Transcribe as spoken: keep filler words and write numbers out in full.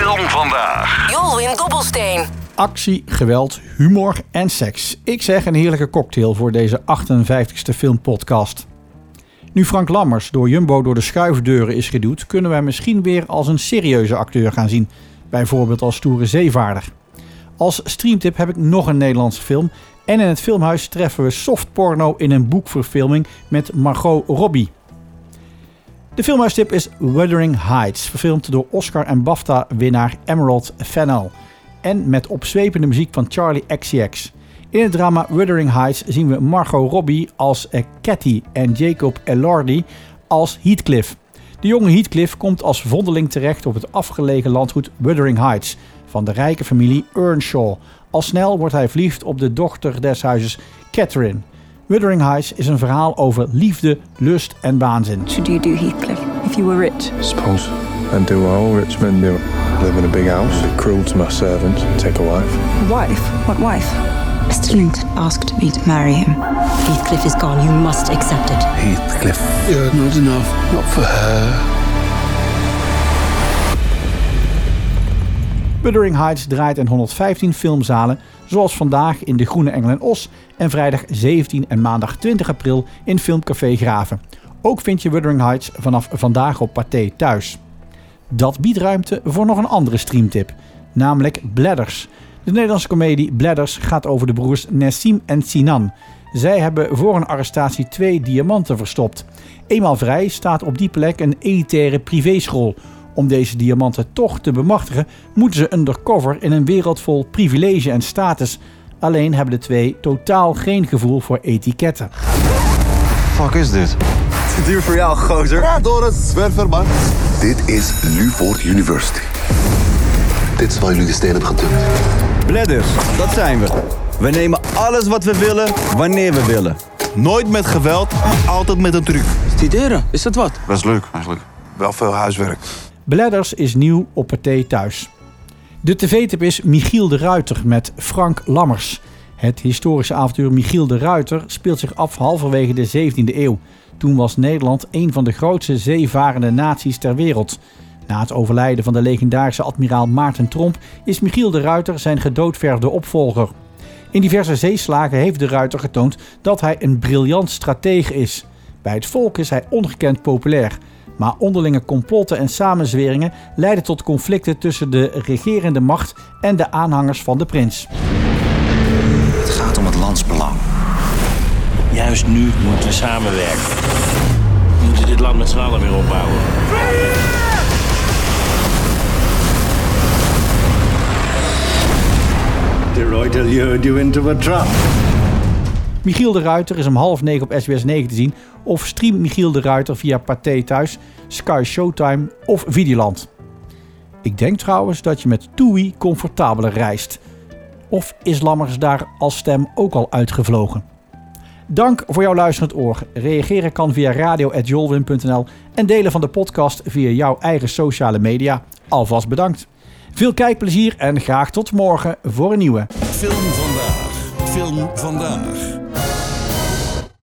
Film Vandaag. Jolwin Dobbelsteen. Actie, geweld, humor en seks. Ik zeg een heerlijke cocktail voor deze achtenvijftigste filmpodcast. Nu Frank Lammers door Jumbo door de schuifdeuren is geduwd, kunnen we hem misschien weer als een serieuze acteur gaan zien. Bijvoorbeeld als stoere zeevaarder. Als streamtip heb ik nog een Nederlandse film. En in het filmhuis treffen we softporno in een boekverfilming met Margot Robbie. De filmhuistip is Wuthering Heights, verfilmd door Oscar- en BAFTA-winnaar Emerald Fennell. En met opzwepende muziek van Charlie X C X. In het drama Wuthering Heights zien we Margot Robbie als Cathy en Jacob Elordi als Heathcliff. De jonge Heathcliff komt als vondeling terecht op het afgelegen landgoed Wuthering Heights van de rijke familie Earnshaw. Al snel wordt hij verliefd op de dochter des huizes, Catherine. Wuthering Heights is een verhaal over liefde, lust en waanzin. Should you do, Heathcliff, if you were rich? Suppose I'd do what all rich men do. Live in a big house, be cruel to my servants, take a wife. A wife? What wife? Mister Linton asked me to marry him. Heathcliff is gone. You must accept it. Heathcliff, you're not enough. Not for her. Wuthering Heights draait in honderdvijftien filmzalen, zoals vandaag in De Groene Engel en Os en vrijdag zeventien en maandag twintig april in Filmcafé Graven. Ook vind je Wuthering Heights vanaf vandaag op Pathé Thuis. Dat biedt ruimte voor nog een andere streamtip, namelijk Bladders. De Nederlandse komedie Bladders gaat over de broers Nessim en Sinan. Zij hebben voor een arrestatie twee diamanten verstopt. Eenmaal vrij staat op die plek een elitaire privéschool. Om deze diamanten toch te bemachtigen, moeten ze undercover in een wereld vol privilege en status. Alleen hebben de twee totaal geen gevoel voor etiketten. Fuck is dit? Te duur voor jou, gozer. Ja, Doris, zwerver, dit is Newport University. Dit is waar jullie de steen hebben gedumpt. Bladders, dat zijn we. We nemen alles wat we willen, wanneer we willen. Nooit met geweld, maar altijd met een truc. Studeren, is dat wat? Best leuk, eigenlijk. Wel veel huiswerk. Bladders is nieuw op Pathé Thuis. De tv-tip is Michiel de Ruiter met Frank Lammers. Het historische avontuur Michiel de Ruiter speelt zich af halverwege de zeventiende eeuw. Toen was Nederland een van de grootste zeevarende naties ter wereld. Na het overlijden van de legendarische admiraal Maarten Tromp is Michiel de Ruiter zijn gedoodverfde opvolger. In diverse zeeslagen heeft de Ruiter getoond dat hij een briljant stratege is. Bij het volk is hij ongekend populair. Maar onderlinge complotten en samenzweringen leiden tot conflicten tussen de regerende macht en de aanhangers van de prins. Het gaat om het landsbelang. Juist nu moeten we samenwerken. We moeten dit land met z'n allen weer opbouwen. De Ruiter lured you into a trap. Michiel de Ruiter is om half negen op S B S negen te zien of stream Michiel de Ruiter via Pathé Thuis, Sky Showtime of Videoland. Ik denk trouwens dat je met TUI comfortabeler reist. Of is Lammers daar als stem ook al uitgevlogen? Dank voor jouw luisterend oor. Reageren kan via radio at jolwin punt n l en delen van de podcast via jouw eigen sociale media. Alvast bedankt. Veel kijkplezier en graag tot morgen voor een nieuwe. Film Vandaag. Film Vandaag.